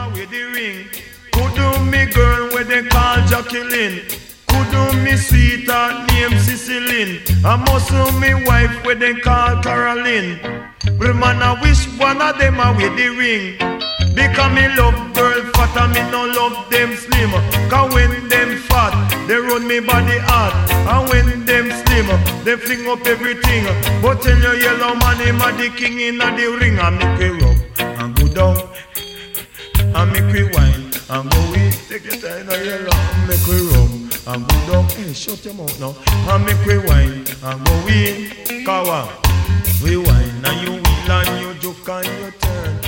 with the ring. Could do me girl where they call Jacqueline. Could do me sweetheart named Cicilline. I must do me wife where they call Caroline. But man I wish one of them a with the ring. Because me love girl fat and me no love them slim. Cause when them fat, they run me body hard. And when them slim, they fling up everything. But tell your yellow man him a the king in a the ring. And make we rub and go down and make we wine and go in. Take your time and yellow and make we rub and go down. Hey, shut your mouth now. And make we wine and go in. Kawa, we wine and you wheel and you joke and you turn.